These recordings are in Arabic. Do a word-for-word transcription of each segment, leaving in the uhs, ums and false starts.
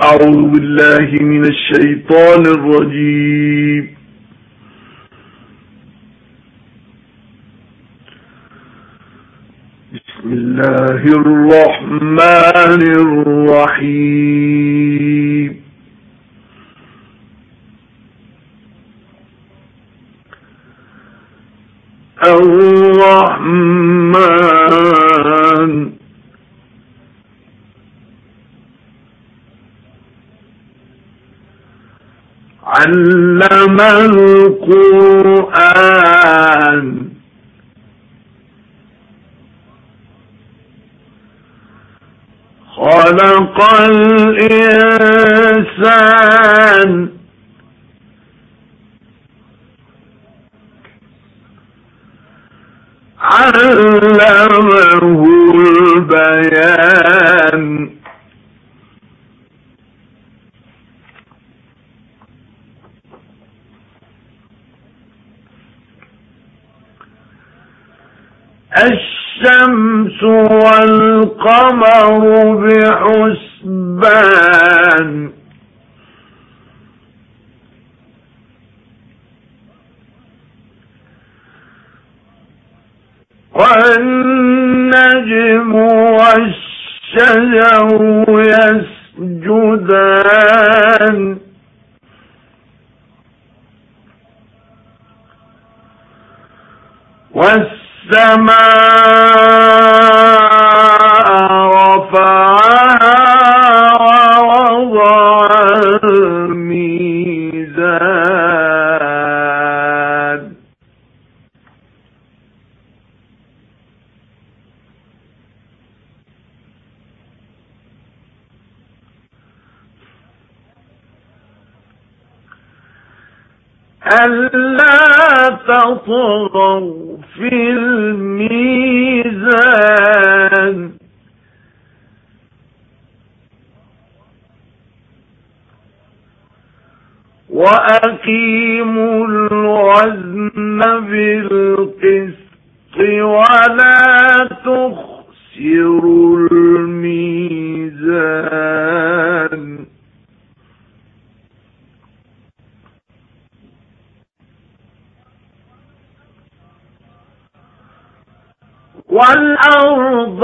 أعوذ بالله من الشيطان الرجيم. بسم الله الرحمن الرحيم. الرحمن علم القرآن خلق الإنسان علمه البيان الشمس والقمر بحسبان والنجم والشجر يسجدان والسماء رفعها ووضع الميزان ألا تطغوا في الميزان وأقيموا الوزن بالقسط ولا تخسروا الميزان والأرض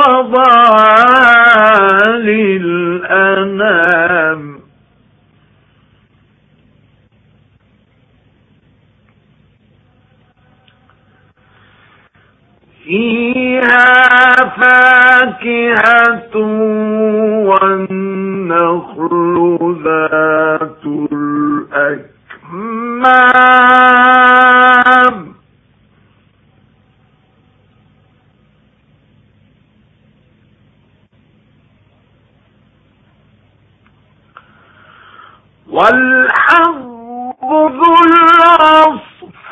وضعها للأنام فيها فاكهة والنخل ذات الأكمام والحب ذو العصف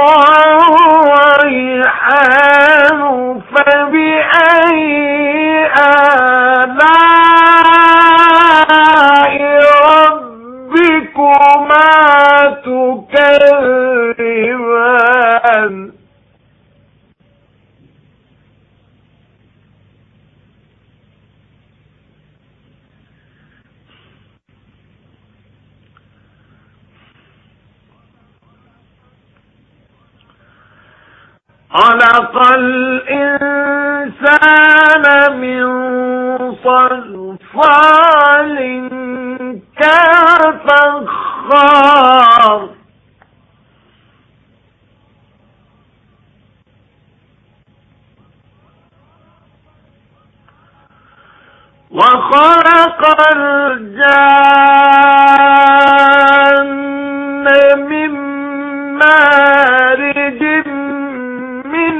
والريحان فبأي آلاء ربكما تكذبان خلق الإنسان من صلصال كالفخار وخلق الجان من مارج من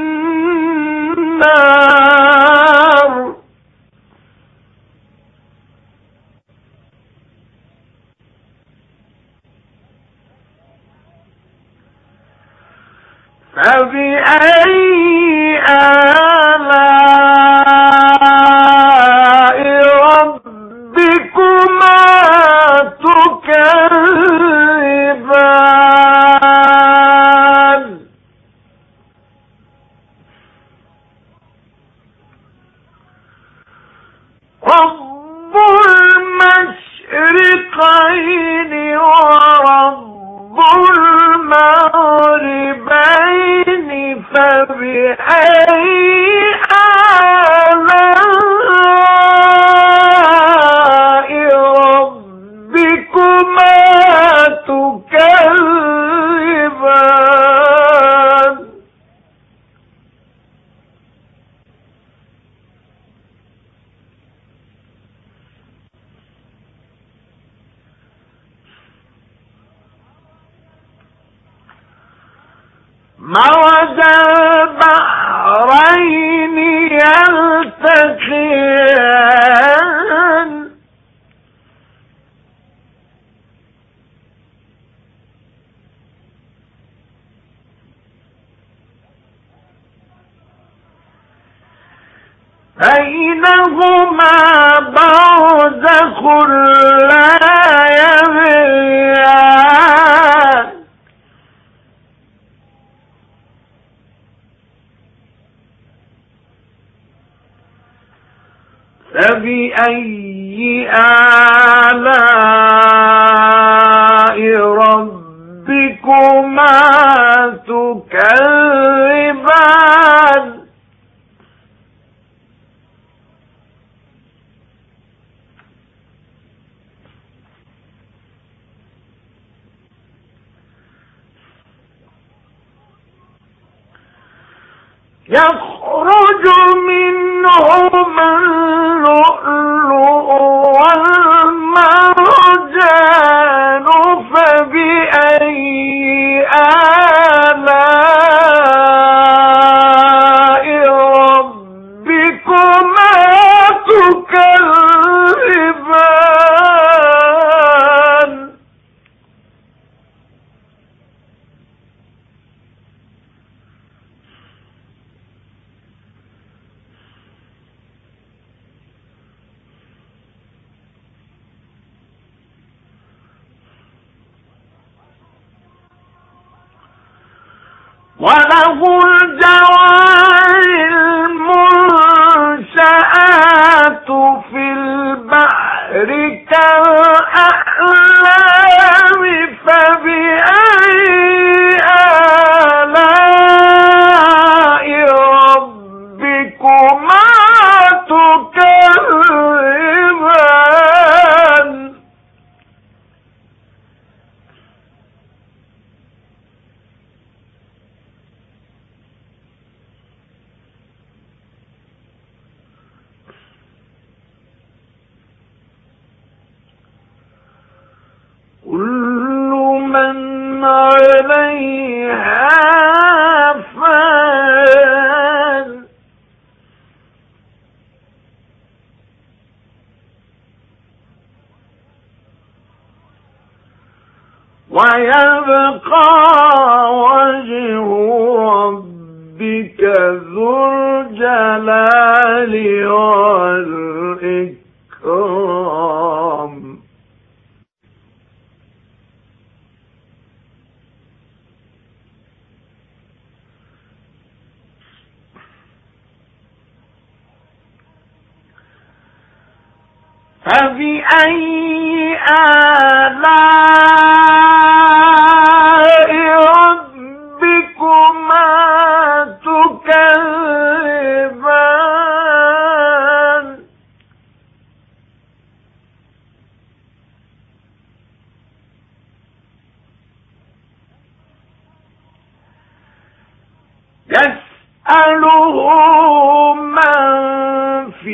نار فبأي آلاء ربكما تكذبان رب المشرقين المشرقين ورب المغربين فبأي آلاء ربكما تكذبان مرج البحرين يلتقيان بينهما برزخ لا يبغيان فبأي آلاء ربكما تكذبان يخرج منهما اللؤلؤ والمرجان فبأي آلاء ربكما تكذبان وله الجوار المنشآت في البحر كالأعلام فبأي آلاء ربكما تكذبان كل من عليها فان ويبقى وجه ربك ذو الجلال والإكرام فبأي آلاء ربكما تكذبان يسأله من في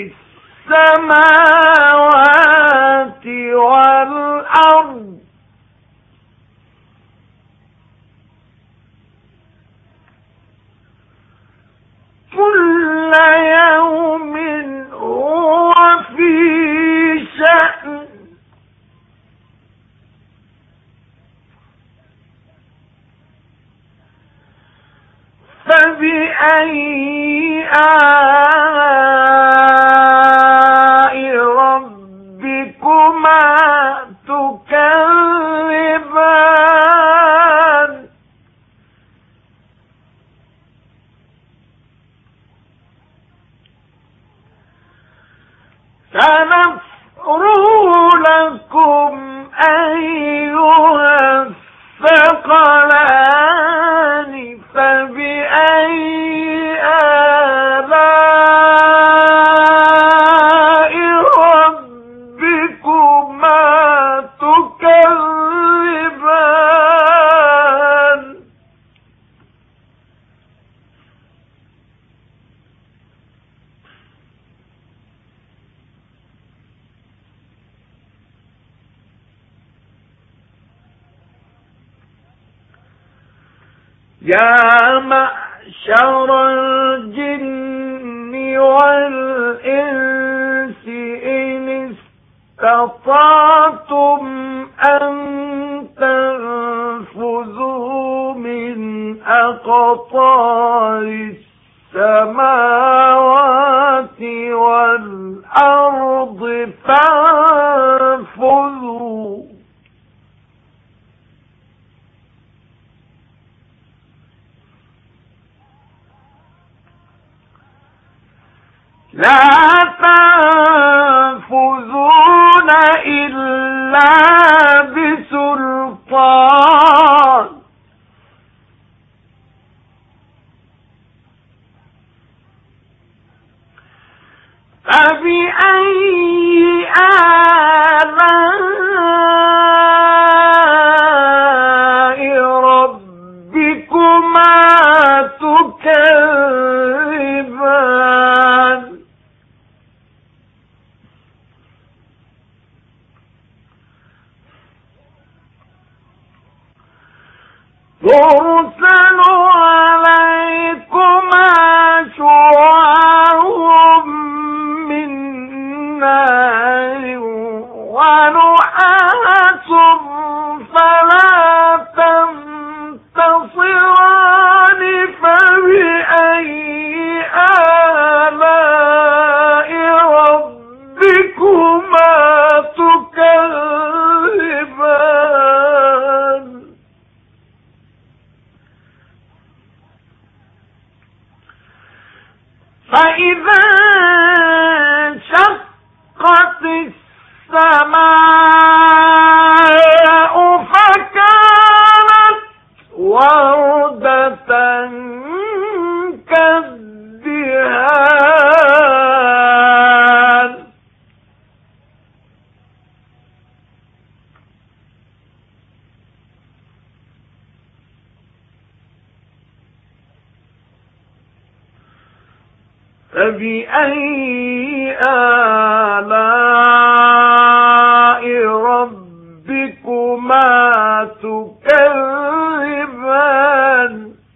السماوات والأرض كل يوم هو في شأن فبأي آلاء ربكما تكذبان سنفرغ لكم يا معشر الجن والإنس إن استطعتم أن تنفذوا من أقطار السماوات والأرض فانفذوا لا تنفذون إلا بسلطان فبأي آلاء ربكما تكذبان يرسل عليكما شواظ من نار ونحاس فلا تنتصران فبأي آلاء ربكما تكذبان فإذا انشقت السماء فكانت وردة كالدهان فبأي آلاء ربكما تكذبان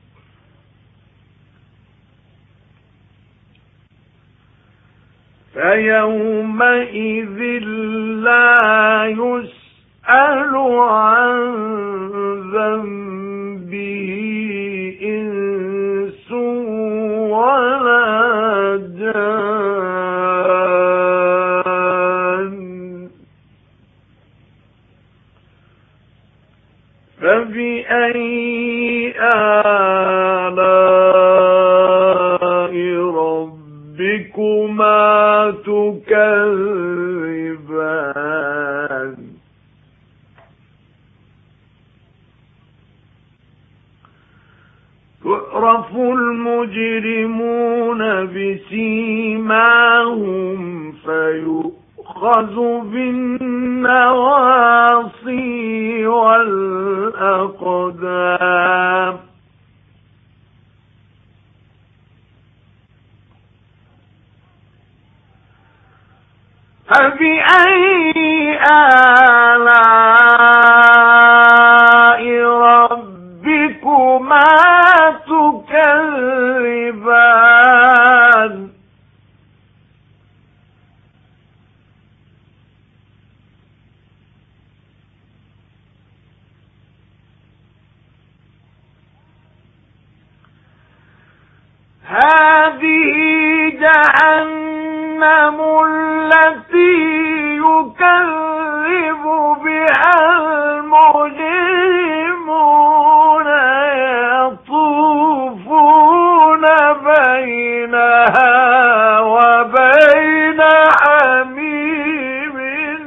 فيومئذ لا يسأل عن ذنبه إنس ولا جان فبأي آلاء ربكما تكذبان يعرف المجرمون بسيماهم فيؤخذ بالنواصي والأقدام فبأي آلاء ربكما تكذبان هذه جهنم التي يكذب بها المجرمون يطوفون بينها وبين حميم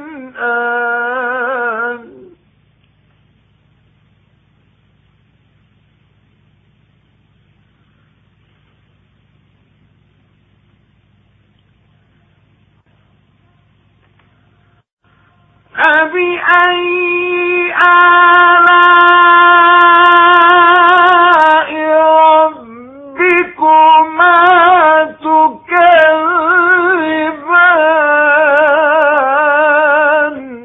آن فبأي آلاء ربكما تكذبان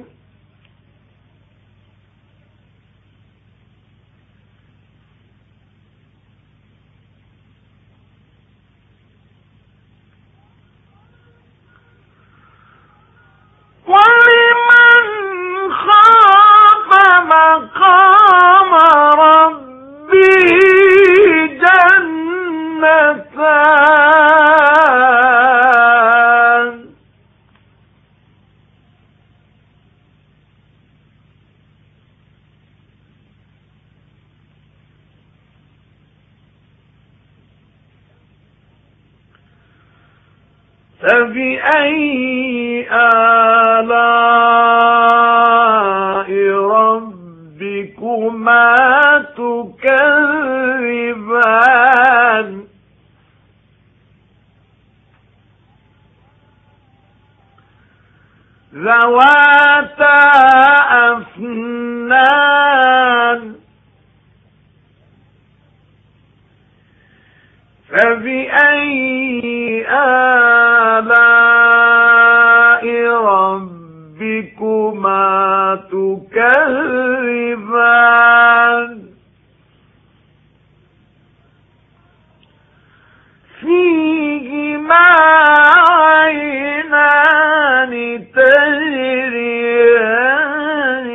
مقام ربه جنتان فبأي آلاء ربكما تكذبان ذواتا أفنان فبأي آلاء ربكما تكذبان فيهما عينان تجريان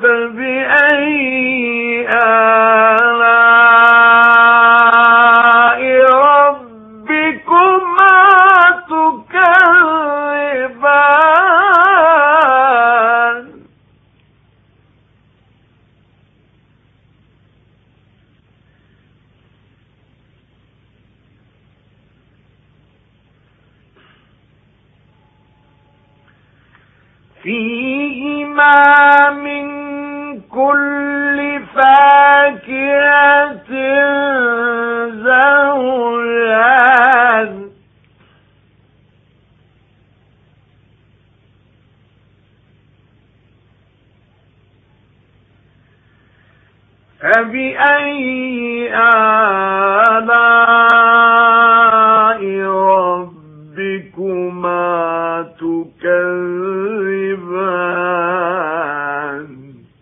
فبأي آلاء ربكما تكذبان فيهما من كل فاكهة زوجان فبأي آلاء ربكما تكذبان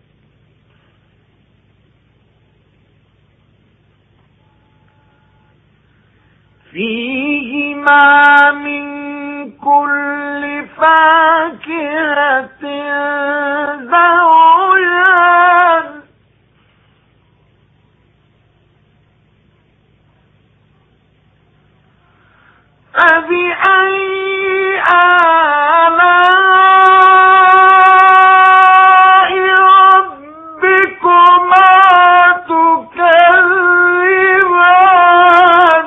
فيهما من كل فاكهة زوجان فبأي آلاء ربكما تكذبان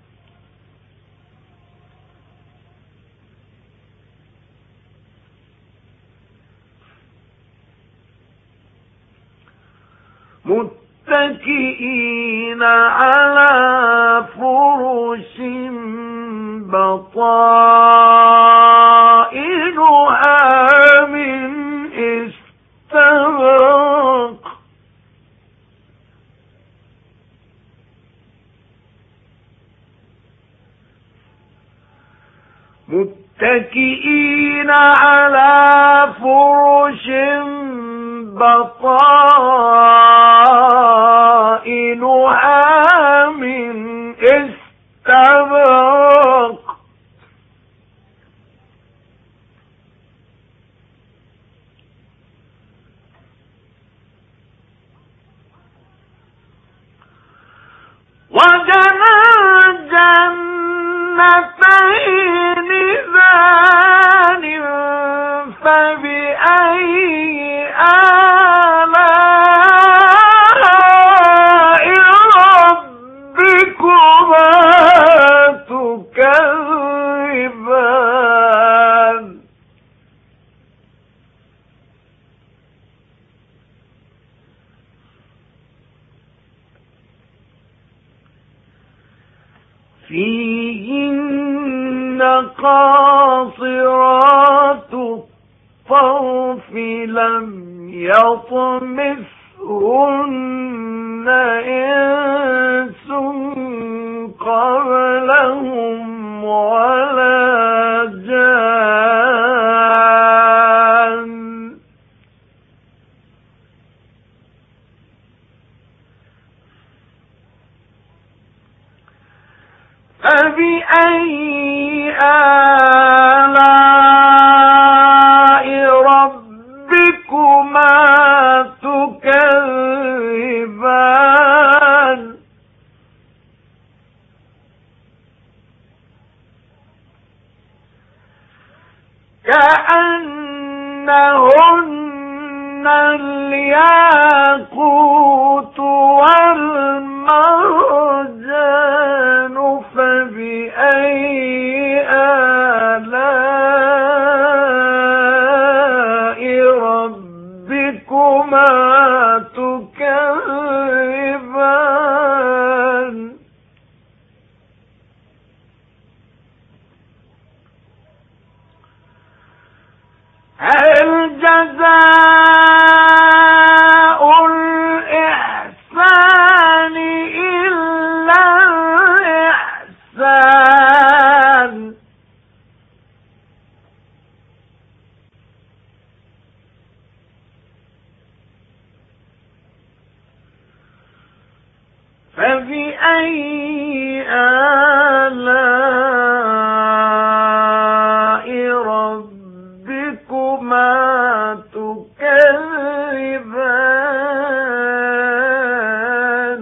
متكئين على فرش بطائنها من استبرق متكئين على فرش بطائنها من استبرق وجنى الجنتين ذان فبأي آلاء ربكما تكذبان فيهن قاصرات الطرف لم يطمثهن إنس قبلهم ولا جان فبأي آلاء ربكما تكذبان الياقوت والمرجان فبأي آلاء ربكما تكذبان هل جزاء الإحسان إلا الإحسان فبأي آلاء ربكما تكذبان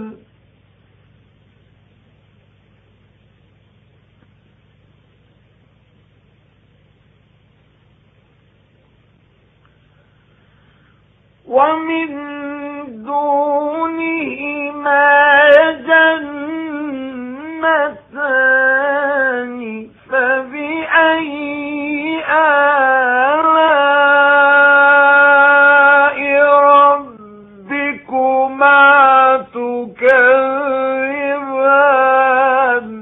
ومن دونهما جنتان فبأي آلاء ربكما تكذبان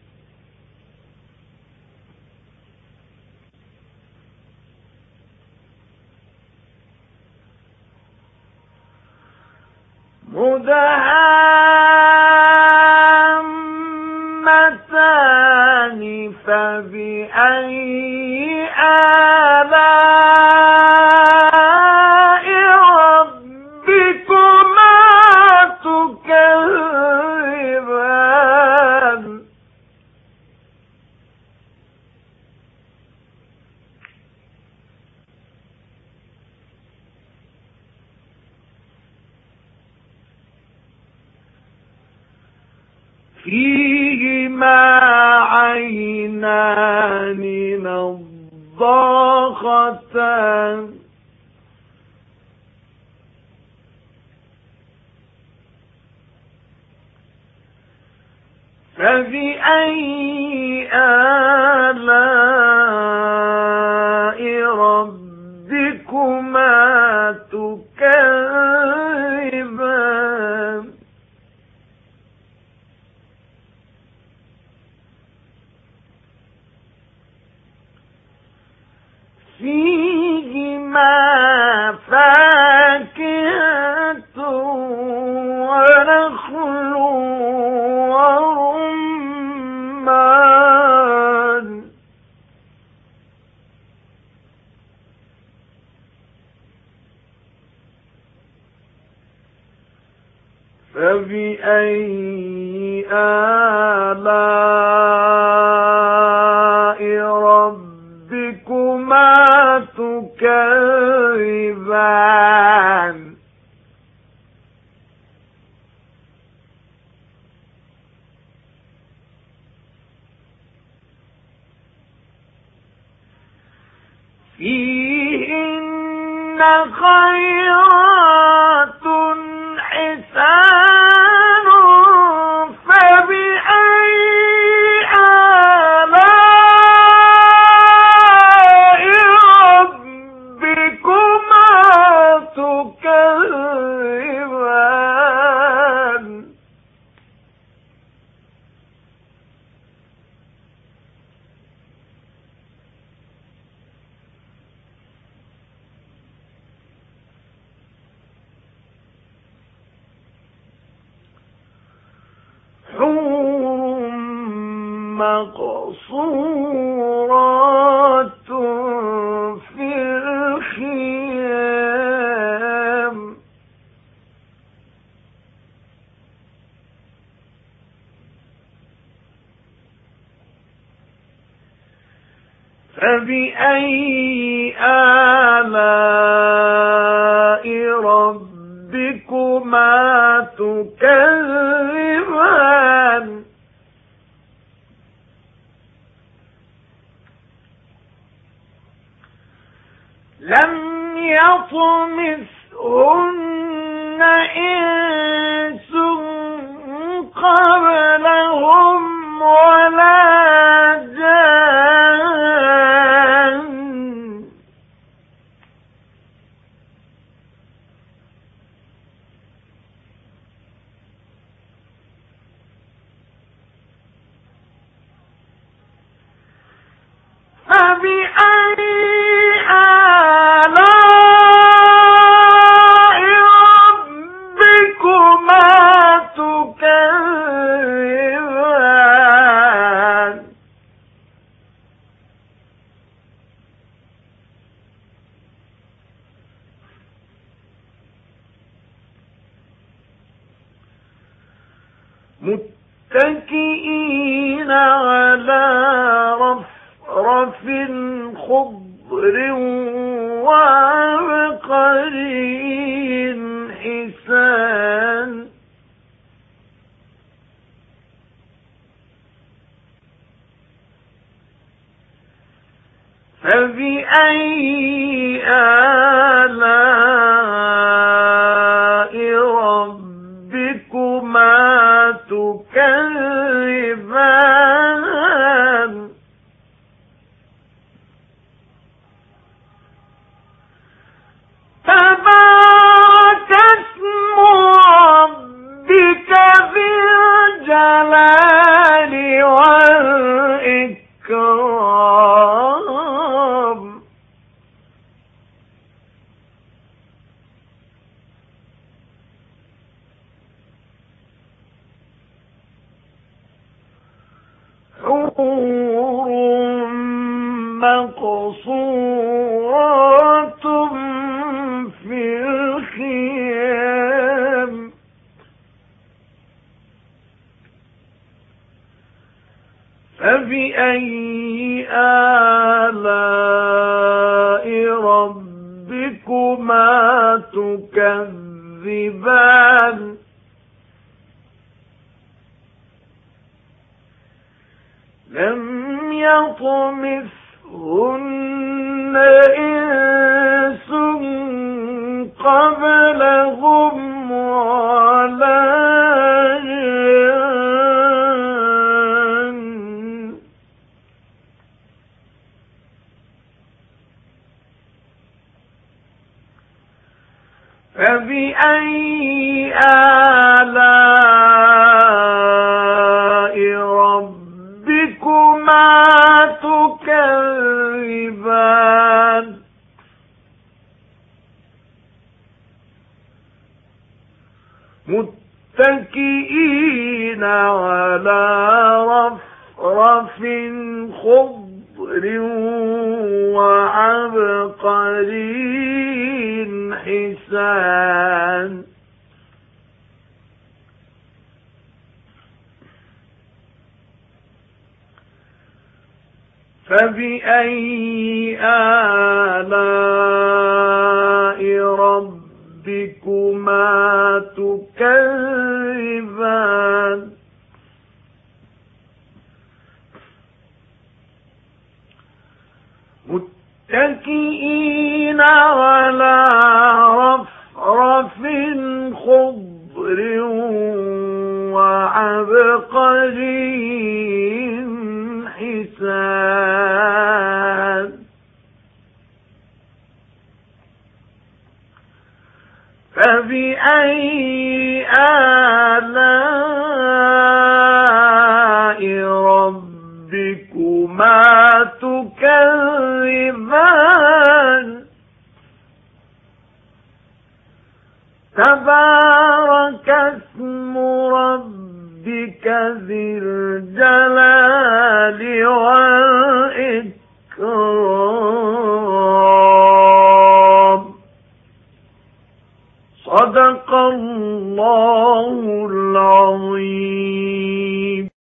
مدهامتان فبأي آلاء ربكما تكذبان فيهما عينان نضاختان فبأي آلاء ربكما تكذبان فيهما فاكهة ونخل ورمان فبأي آلاء ربكما تكذبان فيهن خيرات حسان فبأي آلاء ربكما تكذبان حور مقصورات في الخيام فبأي آلاء ربكما تكذبان لم يطمثهن متكئين على رفرف خضر وعبقري حسان فبأي آلاء ربكما تكذبان تبارك اسم ربك ذي الجلال والإكرام حور مقصورات في الخيام فبأي آلاء ربكما تكذبان لم يطمثهن إنس قبلهم ولا جان فبأي آلاء ربكما تكذبان متكئين على رفرف خضر وعبقري حسان فبأي آلاء ربكما تكذبان متكئين على رفرف خضر وعبقري حسان فبأي آلاء ربكما تكذبان تبارك اسم ربك ذي الجلال والإكرام صدق الله العظيم.